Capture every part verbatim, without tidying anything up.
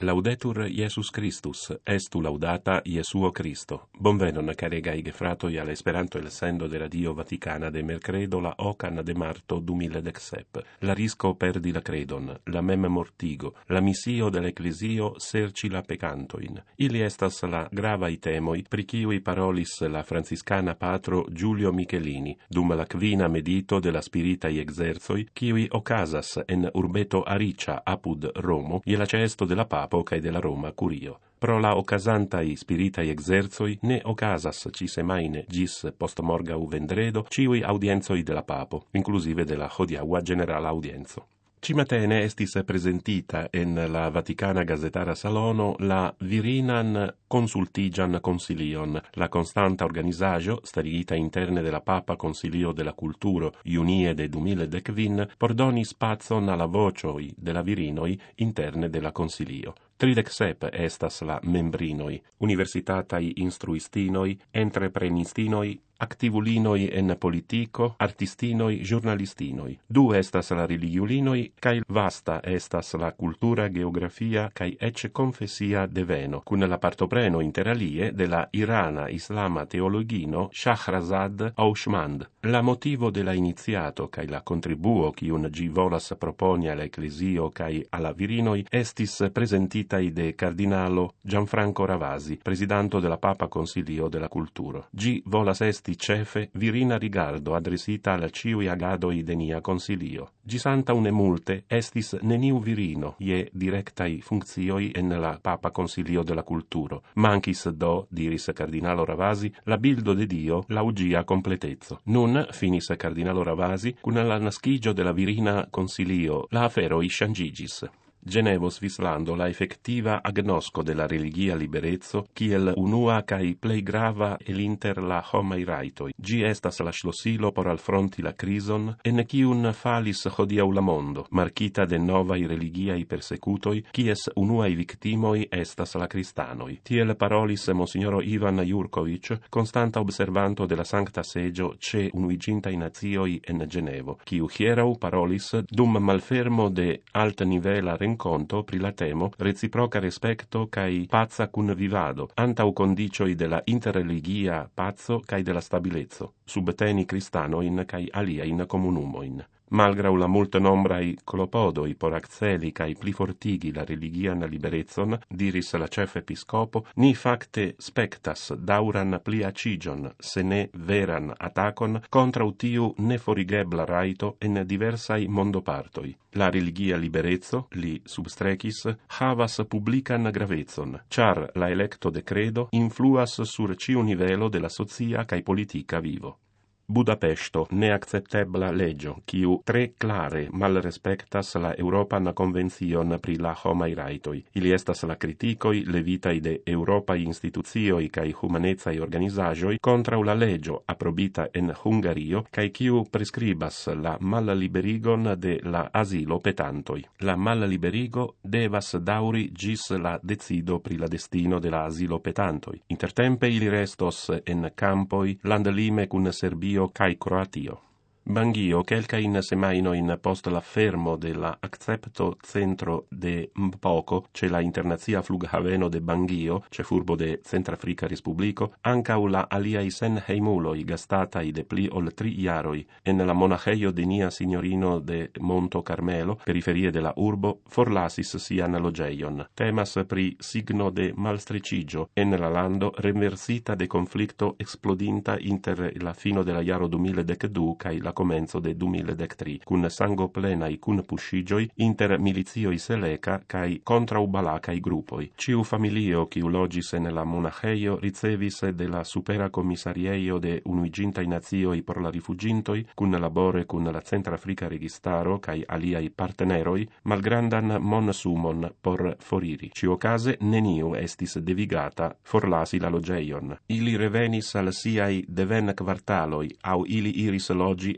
Laudetur Iesus Christus, estu laudata Iesuo Cristo. Bonvenon, caregai gefratoi al Esperanto el sendo de Radio Vaticana de mercredo la ocan de marto duemiladexsep. La risco perdi la credon, la mem mortigo, la missio dell'Ecclesio serci la pecantoin. Ili estas la gravai temoi, pri kiui parolis la franciscana patro Giulio Michelini, dum la quina medito de la spiritai exerzoi, kiui ocasas en urbeto Aricia apud Romo, ie la cesto de la Papa cae de la Roma curio. Pro la ocasantai spiritai exerzoi ne ocasas ci semaine gis post morgau vendredo ciui audienzoi de la Papo, inclusive de la hodiaua general audienzo. Cimatene estis presentita en la Vaticana Gazetara Salono la virinan consultigian consilion, la constanta organizajo starigita interne de la Papa Consilio de la Culturo Iunie de duemiladekvin por doni spazon alla vocioi de la virinoi interne de la Consilio. Tridexsep estas la membrinoi, universitatai instruistinoi, entreprenistinoi, activulinoi en politico, artistinoi, giornalistinoi. Du estas la religiulinoi, cae vasta estas la cultura, geografia, cae ecce confessia deveno, cun la partopreno inter alie de la irana islama teologino Shahrazad Aushmand. La motivo de la iniziato cae la contribuo cium gi volas proponi alla Ecclesio cae alla virinoi estis presentitai de cardinalo Gianfranco Ravasi, presidanto de la Papa Consilio de la Culturo. Gi volas esti cefe virina rigardo adresita al ciui agadoi de nia consilio. Gisanta une multe estis neniu virino ie directai funccioi en la Papa Consilio de la Culturo. Mancis do, diris cardinalo Ravasi, la bildo de Dio laugia completezzo. Nun, finis cardinalo Ravasi, cun la nascigio de la virina consilio, la afero isciangigis. Genevos vislando la effettiva agnosco de la religia liberezzo, kiel unua cae plei grava el inter la homai raitoi. Gi estas la schlossilo por alfronti la crison, en ciun falis hodiau la mondo, marchita de novai religiai persecutoi, cies unuai victimoi estas la cristanoi. Tiel parolis Monsignoro Ivan Jurkovic, constanta observanto de la Sancta Segio ce unuigintai nazioi en Genevo, kiu hierau parolis dum malfermo de alt nivela renconto pri la temo reciproca respecto cae pazza cun vivado, antau condicioi de la interreligia pazzo cae de la stabilezzo, subteni cristanoin cae aliain comunumoin. Malgrau la multe nombrai clopodoi por acceli cae pli fortigi la religian liberezzon, diris la chef episcopo, ni facte spectas dauran pli acigion, se ne veran atacon, contra utiu neforigebla raito en diversai mondopartoi. La religia liberezzo, li substrecis, havas publican gravezzon, char la electo de credo influas sur ciu nivelo de la socia cae politica vivo. Budapesto neacceptebla legio, quiu tre clare mal respectas la Europan Convention pri la homai raitoi. Ili estas la criticoi levitai de Europai institucioi cae humanezai organizajoi contra la legio aprobita en Hungario, cae quiu prescribas la mal liberigon de la asilo petantoi. La mal liberigo devas dauri gis la decido pri la destino de la asilo petantoi. Intertempe ili restos en campoi landlime cun Serbio cae Croatio. Bangio, quelcain semainoin post la fermo de la accepto centro de Mpoko, ce la internazia flughaveno de Bangio, ce furbo de Centrafrica Respublico, ancau la aliai sen heimuloi gastatai de pli ol tri iaroi en la monacheio de nia signorino de Monto Carmelo, periferie de la urbo, forlasis sian logeion. Temas pri signo de malstrecigio en la lando reversita de conflicto explodinta inter la fino de la iaro duemiladekdu cae la comenzo de duemiladektri, cun sango plenai cun puscigioi inter milizioi Seleka cae contraubalacai gruppoi. Ciu familio quiu logis en la monacheio ricevis de la supera commissarieio de unuigintai nazioi por la rifugintoi, cun labore cun la Centrafrica Registaro cae aliai parteneroi, malgrandan monsumon por foriri. Ciuocase neniu estis devigata forlasi la logeion. Ili revenis al siai deven quartaloi, au ili iris logi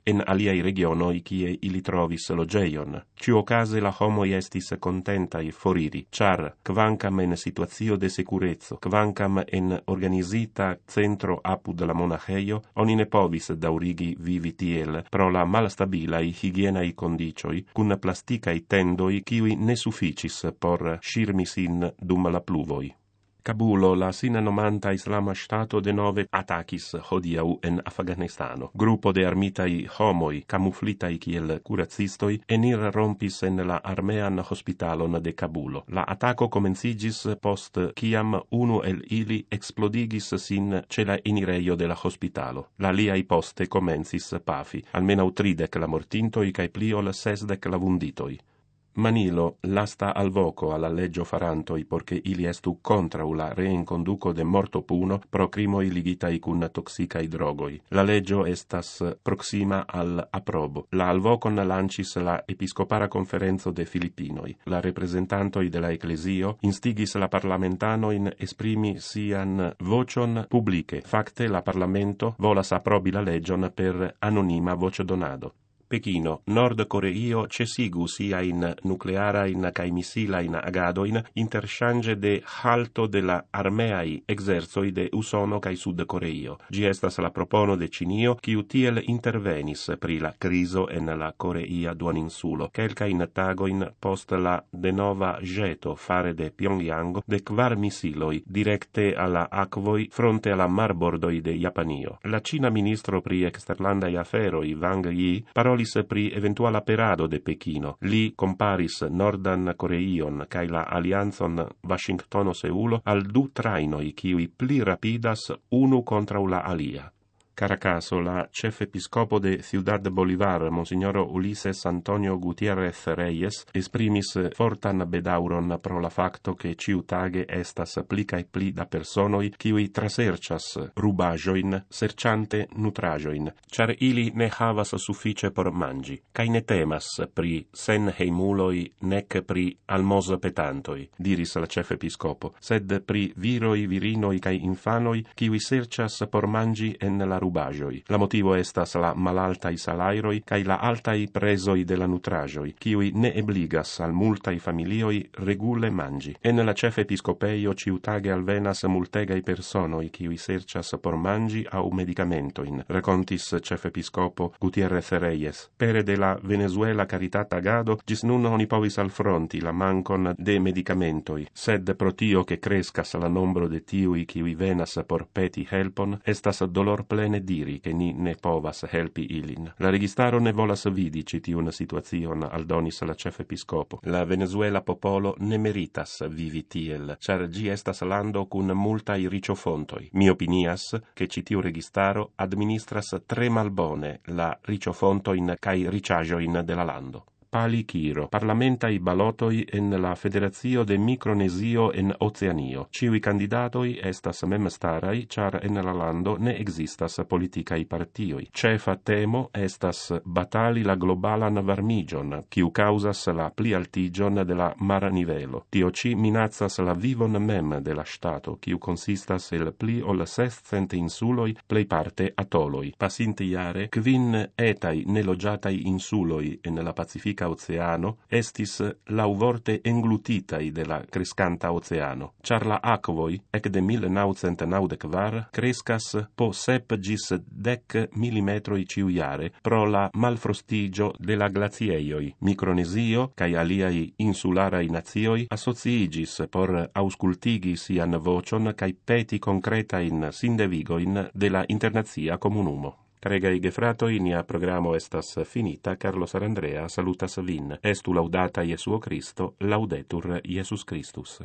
en aliai regionoi kie ili trovis logeion. Ciuocase la homoi estis contentai foriri, char, quancam en situatio de securezzo, quancam en organisita centro apud la monacheio, oni ne povis daurigi vivi tiel pro la malstabilai higienai condicioi, cun plasticai tendoi kiui ne sufficis por shirmi sin dum la pluvoi. Kabulo, la sinanomanta Islama Stato de nove attacis hodiau en Afganistano. Gruppo de armitai homoi, camuflitai kiel curacistoi, enir rompis en la armean hospitalon de Kabulo. La attacco comencigis post ciam unu el ili explodigis sin ce la enireio de la hospitalo. La liai poste comencis pafi, almenau tridec la mortintoi cae pli ol sesdec la vunditoi. Manilo lasta al voco alla leggio farantoi porche ili estu contrau la reinconduco de morto puno pro crimoi ligitai cun toxicai drogoi. La leggio estas proxima al aprobo. La alvocon lancis la episcopara conferenzo de Filippinoi. La representantoi de la ecclesio instigis la parlamentanoin esprimi sian vocion publice. Facte la parlamento volas aprobi la leggion per anonima voce donado. Pechino, Nord Coreio cesigu siain nuclearain cae missilain agadoin interchange de halto de la armeai exerzoi de Usono cae Sud Coreio. Gi estas la propono de Cinio, quiu tiel intervenis pri la criso en la Coreia duoninsulo, quelcain tagoin post la de nova jeto fare de Pyongyang de quar missiloi directe alla aquoi fronte alla marbordoi de Japanio. La Cina ministro pri exterlandai aferoi Wang Yi parolis pri eventuala perado de Pechino. Li comparis Nordan Coreion cae la alianzon Washingtono-Seulo al du trainoi kiui pli rapidas unu contra la alia. Caracaso, la chefepiscopo de Ciudad Bolivar, Monsignoro Ulises Antonio Gutierrez Reyes, esprimis fortan bedauron pro la facto che ciutage estas pli cae pli da personoi kiui trasercias rubajoin, serciante nutrajoin, char ili ne havas suffice por mangi, cae ne temas pri sen heimuloi nec pri almos petantoi, diris la chefepiscopo, sed pri viroi, virinoi cae infanoi kiui sercias por mangi en la rubagioi. La motivo estas la malaltai salairoi cae la altai presoi de la nutragioi, kiui ne ebligas al multai familioi regule mangi. En la cefe episcopeio ciutage alvenas multegai personoi kiui sercias por mangi au medicamentoin, racontis cefe episcopo Gutierrez Reyes. Pere de la Venezuela caritat agado, gis nun oni povis alfronti la mancon de medicamentoi, sed pro tio che crescas la nombro de tiui kiui venas por peti helpon, estas dolor plene diri che ni ne povas helpi ilin. La registaro ne volas vidi citiun situacion, aldonis la chefepiscopo. La Venezuela popolo ne meritas vivi tiel, char gi estas lando cun multai riciofontoi. Mi opinias che citiu registaro administras tre malbone la riciofontoin cae ricciagioin de la lando. Pali Chiro, parlamentai balotoi en la Federazio de Micronesio en Oceanio. Ciui candidatoi estas memstarai, char en la lando ne existas politicai partioi. Cefa temo estas batali la globalan varmigion, quiu causas la plialtigion de la mar nivelo. Tio ci minacas la vivon mem de la stato, quiu consistas el pli ol sescent insuloi, plei parte atoloi. Pasinti iare, quin etai nelogiatai insuloi en la Pacifica Oceano estis lauvorte englutitai de la crescanta oceano, char la aquoi, ec de mille naucent naudec-var, crescas po sep gis dec millimetroi ciuiare pro la malfrostigio de la glacieioi. Micronesio, cae aliai insularai nazioi, associigis por auscultigi sian vocion cae peti concretain sindevigoin de la internazia comunumo. Caregai gefratoi, nia programo estas finita. Carlos Arandrea salutas vin. Estu laudata Iesuo Christo, laudetur Iesus Christus.